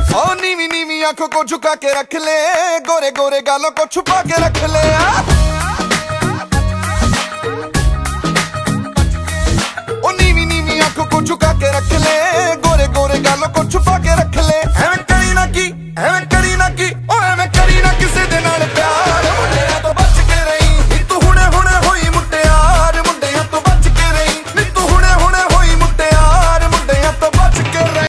ओ नीवी नीवी आंखों को झुका के रख ले, गोरे गोरे गालों को छुपा के रख ले।